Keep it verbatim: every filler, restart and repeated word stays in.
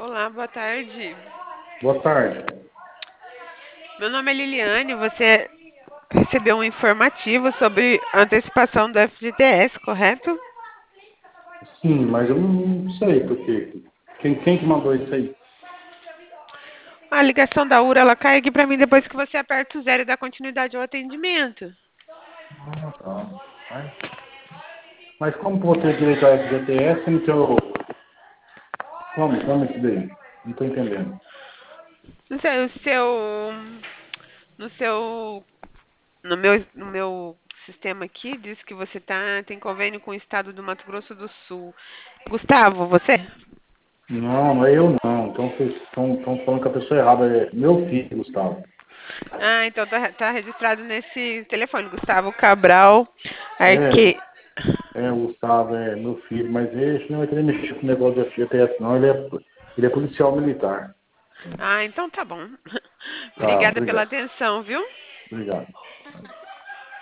Olá, boa tarde. Boa tarde. Meu nome é Liliane. Você recebeu um informativo sobre antecipação do F G T S, correto? Sim, mas eu não sei por quê. Quem, quem que mandou isso aí? A ligação da U R A ela cai aqui para mim depois que você aperta o zero e dá continuidade ao atendimento. Ah, tá. Mas, mas como que você tem direito ao F G T S sendo que eu... Como? Como isso daí? Não estou entendendo. No seu, seu, no seu, no meu, no meu sistema aqui diz que você tá, tem convênio com o estado do Mato Grosso do Sul. Gustavo, você? Não, não é eu não. Então vocês estão estão falando com a pessoa errada. É meu filho, Gustavo. Ah, então tá, tá registrado nesse telefone, Gustavo Cabral É, Arque. é o Gustavo, é meu filho, mas ele não vai querer mexer com o negócio de F G T S não. Ele é, ele é policial militar. Ah, então tá bom. Tá, Obrigada pela obrigado. atenção, viu? Obrigado.